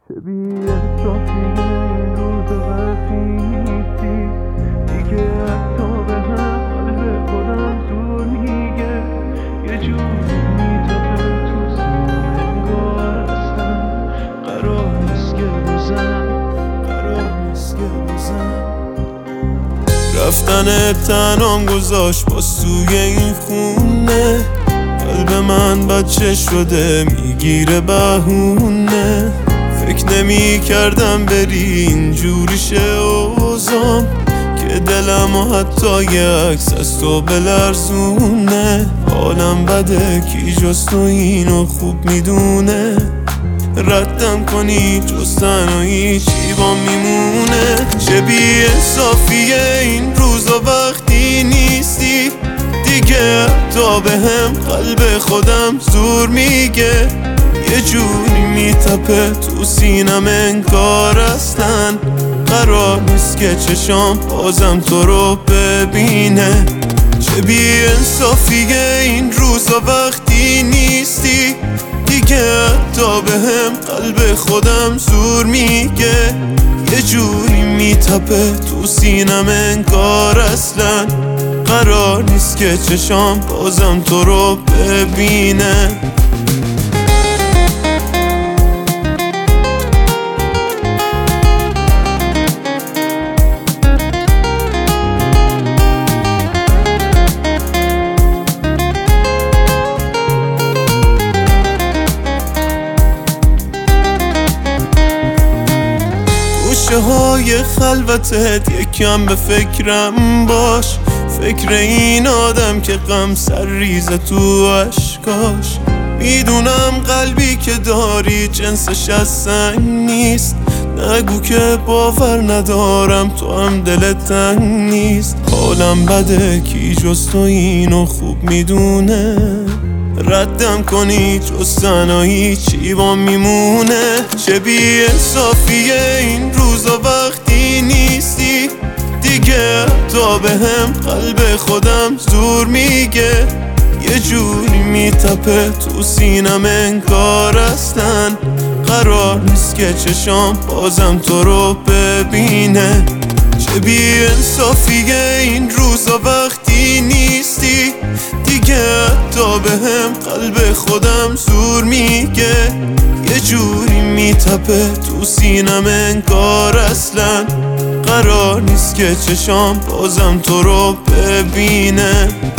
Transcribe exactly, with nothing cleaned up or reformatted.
چه بی‌انصافی این روز وقتی نیستی دیگه، حتی به هم قلب خودم زور میگه، یه جوری میتپه تو سینه انگار اصلا قرار نیست که بزن قرار نیست که بزن رفتن تنام گذاشت باز توی این خونه، قلب من بچه شده میگیره بهونه. فکر نمی کردم بری اینجوری شه اوزام، که دلم و حتی یه عکس از تو بلرزونه. حالم بده کی جز تو اینو خوب میدونه، ردم کنی جز تنهایی چی با میمونه. چه بی انصافیه این روزا وقتی نیستی دیگه، تا به هم قلب خودم زور میگه، یه جوری میتپه تو سینم انگار اصلا قرار نیست که چشام بازم تو رو ببینه. چه بی انصافیه این روزا وقتی نیستی دیگه، تا به هم قلب خودم زور میگه، یه جوری میتپه تو سینم انگار اصلا قرار نیست که چشام بازم تو رو ببینه. گوشه های خلوتت یکم به فکرم باش، فکر این آدم که غم سر ریزه تو عشقاش. میدونم قلبی که داری جنسش از سنگ نیست، نگو که باور ندارم تو هم دلت تنگ نیست. حالم بده کی جز تو اینو خوب میدونه، ردم کنی جز تنهایی چی با میمونه. چه بی انصافیه این روزا وقتی نیستی دیگه، تا به هم قلب خودم زور میگه، یه جوری میتپه تو سینم انگار اصلا قرار نیست که چشام بازم تو رو ببینه. چه بی انصافیه این روزا وقتی نیستی دیگه، تا به هم قلب خودم زور میگه، یه جوری میتپه تو سینم انگار اصلا قرار نیست که چشام بازم تو رو ببینه.